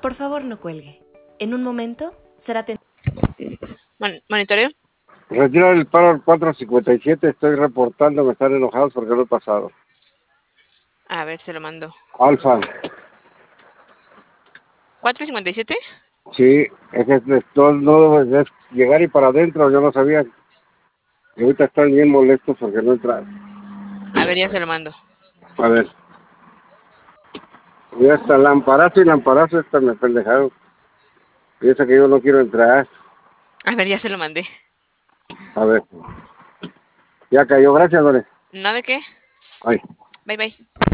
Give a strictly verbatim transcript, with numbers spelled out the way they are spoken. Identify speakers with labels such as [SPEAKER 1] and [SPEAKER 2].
[SPEAKER 1] Por favor, no cuelgue. En un momento será atendido.
[SPEAKER 2] Mon- ¿Monitoreo?
[SPEAKER 3] Retiro el paro cuatro cincuenta y siete, estoy reportando, me están enojados porque no he pasado.
[SPEAKER 2] A ver, se lo mando.
[SPEAKER 3] Alfa,
[SPEAKER 2] ¿cuatro cincuenta y siete?
[SPEAKER 3] sí, es que esto no es llegar y para adentro, yo no sabía. Y ahorita están bien molestos porque no entran.
[SPEAKER 2] A ver, ya se lo mando.
[SPEAKER 3] A ver. Ya está lamparazo y lamparazo, esta me pendejaron. Piensa que yo no quiero entrar.
[SPEAKER 2] A ver, ya se lo mandé.
[SPEAKER 3] A ver. Ya cayó, gracias, Lore.
[SPEAKER 2] ¿No de qué?
[SPEAKER 3] Ay.
[SPEAKER 2] Bye, bye.